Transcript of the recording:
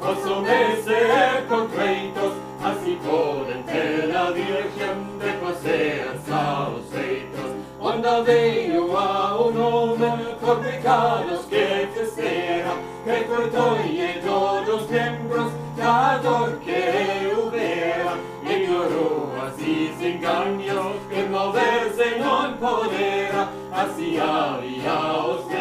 posso messer concreitos, así podente la Virgen de paseas aos feitos, onda veio a un home por pecados que festera, que cortoie todos membros da dor que hubera, e ignorou así sin engaños que moverse non podera, así había os